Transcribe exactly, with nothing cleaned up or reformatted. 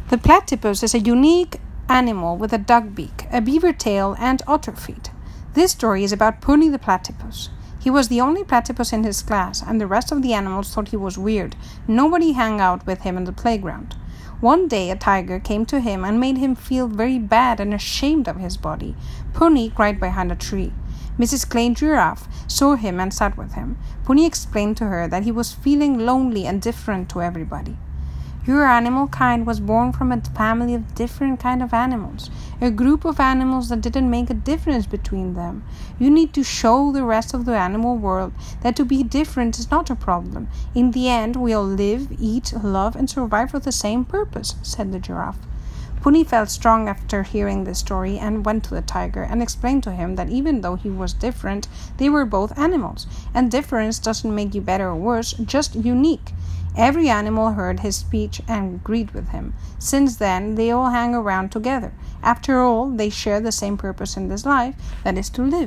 The platypus is a unique animal with a duck beak, a beaver tail, and otter feet. This story is about Puni the platypus. He was the only platypus in his class, and the rest of the animals thought he was weird. Nobody hung out with him in the playground. One day a tiger came to him and made him feel very bad and ashamed of his body. Puni cried behind a tree. Missus Klein Giraffe saw him and sat with him. Puni explained to her that he was feeling lonely and different to everybody. Your animal kind was born from a family of different kind of animals, a group of animals that didn't make a difference between them. You need to show the rest of the animal world that to be different is not a problem. In the end, we all live, eat, love, and survive for the same purpose, said the giraffe. Puni felt strong after hearing this story and went to the tiger and explained to him that even though he was different, they were both animals, and difference doesn't make you better or worse, just unique. Every animal heard his speech and agreed with him. Since then, they all hang around together. After all, they share the same purpose in this life, that is to live.